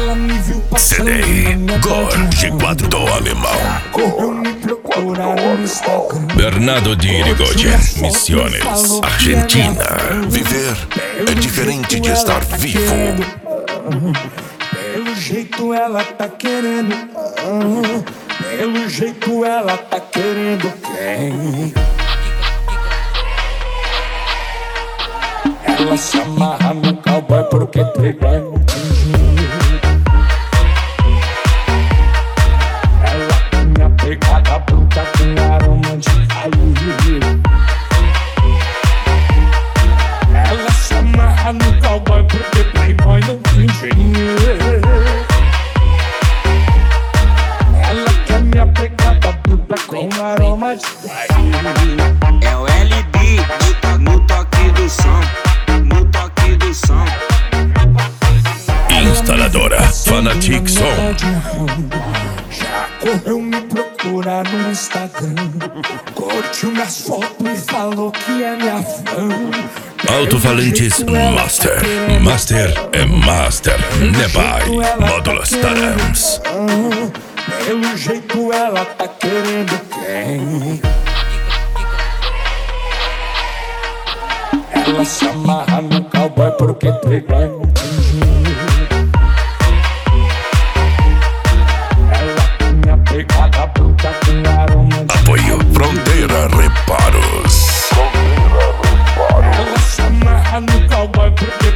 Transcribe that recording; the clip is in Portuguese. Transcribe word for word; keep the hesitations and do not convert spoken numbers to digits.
C D Gorge quatro do Alemão. Bernardo de Irigoyen, Misiones, Argentina. Viver é diferente de estar vivo. Pelo jeito ela tá querendo, pelo jeito ela tá querendo quem? Ela se amarra no cowboy porque playboy não tem dinheiro. Ela tem a pegada bruta com aroma de alho. Ela se amarra no cowboy porque playboy não tem dinheiro. Ela quer minha pegada bruta com aroma de alho. É o L B no toque do som. No toque do som. Instaladora Fanatic Som. Já correu me procurar no Instagram, curtiu minhas fotos e falou que é minha fã. Alto-falantes Master. Master é Master. Nebai. Módulos Tarams. Pelo jeito ela tá querendo quem? Ela se amarra no cowboy porque playboy não tem dinheiro. Ela tem a pegada bruta com aroma de Apoio Fronteira Reparos. Ela se amarra no cowboy porque